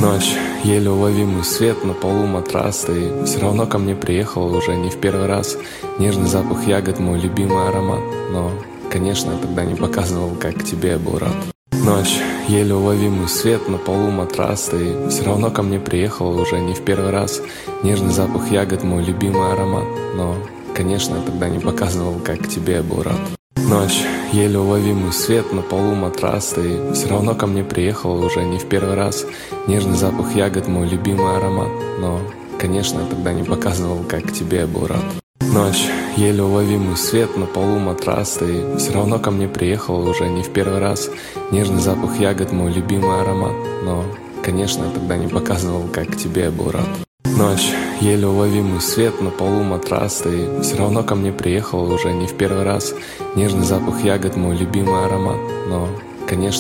Ночь, еле уловимый свет, на полу матрас. Ты все равно ко мне приехала уже не в первый раз. Нежный запах ягод, мой любимый аромат. Но, конечно, я тогда не показывал, как к тебе я был рад. Ночь, еле уловимый свет, на полу матрас. Ты все равно ко мне приехала уже не в первый раз. Нежный запах ягод, мой любимый аромат. Но, конечно, я тогда не показывал, как к тебе я был рад. Ночь, еле уловимый свет, на полу матрас. Ты все равно ко мне приехала уже не в первый раз. Нежный запах ягод, мой любимый аромат. Но, конечно, я тогда не показывал, как к тебе я был рад. Ночь, еле уловимый свет, на полу матрас. Ты все равно ко мне приехала уже не в первый раз. Нежный запах ягод, мой любимый аромат. Но, конечно, я тогда не показывал, как к тебе я был рад. Ночь, еле уловимый свет, на полу матрас. Ты все равно ко мне приехала уже не в первый раз. Нежный запах ягод, мой любимый аромат. Но, конечно,